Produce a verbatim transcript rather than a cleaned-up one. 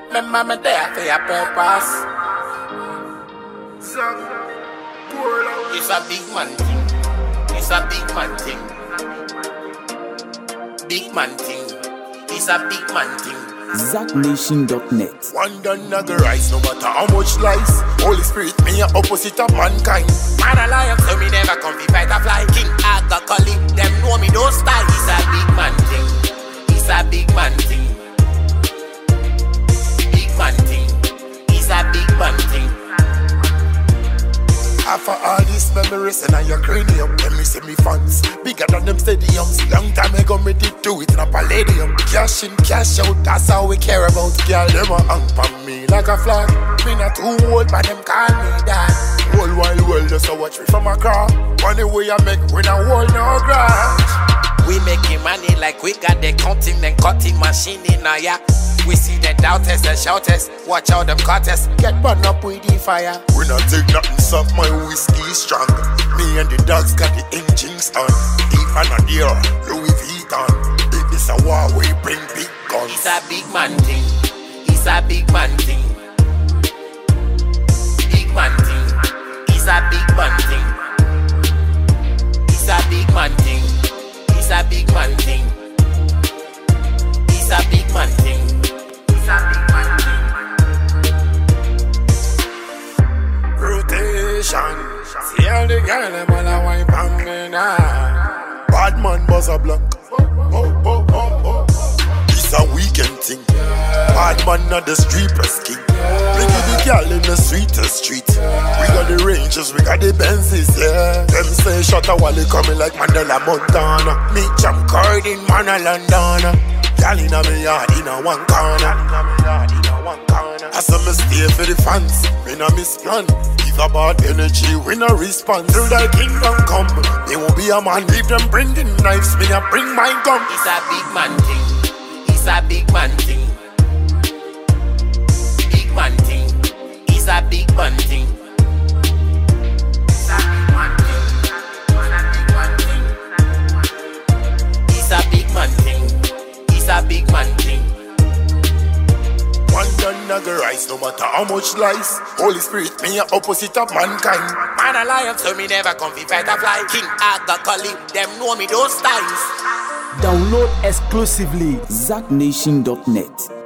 Remember me there for your purpose. It's a big man thing. It's a big man thing. Big man thing. It's a big man thing. Zack Nation dot net. One done a rise, no matter how much lies. Holy Spirit, me a opposite of mankind. Man alive, so me never come to fight a fly. King Aga Cully, them know me don't style. It's a big man thing. It's a big man thing. Big man thing. It's a big man thing. After all these memories and your cranium, let me see me fans bigger than them stadiums. Long time ago me did do it in a palladium. Cash in, cash out, that's how we care about. Girl, them a hang from me like a flag. Me not too old, but them call me dad. Whole wide world just a watch me from a car. Money way I make, we not hold no grudge. We making money like we got the counting and cutting machine in a ya. We see the doubters and shouters. Watch out them cutters. Get burned up with the fire. We not take nothing soft, my whiskey is strong. Me and the dogs got the engines on. Even a deer, Louis Vuitton. If this a war, we bring big guns. It's a big man thing. It's a big man thing. Big man thing. It's a big man thing. It's a big man thing. It's a big man thing. It's a big man thing. It's a big man thing. Rotation. See all the girl them all a wipe on me now. Bad man buzz a block. Oh, oh, oh, oh. It's a weekend thing. Bad man not the street press king. Bring you the girl in the sweetest street. We got the Rangers, we got the Benzes, yeah. Them say shut a wally coming like Mandela Montana. Me jump card in Mana London. Girl inna me yard inna one corner. I saw me stay for the fans. We na miss plan. If a bad energy, we no respond. Till the kingdom come, they won't be a man. Leave them bring the knives, me a bring my gun. It's a big man thing. It's a big man thing. Big man thing. It's a big man thing. It's a big man thing. It's a big man thing. It's a big man thing. One done a rise, no matter how much lies. Holy Spirit, me a opposite of mankind. Man alive, so me never come fi fight a fly. King Aga Cully, them know me those styles. Download exclusively Zack Nation dot net.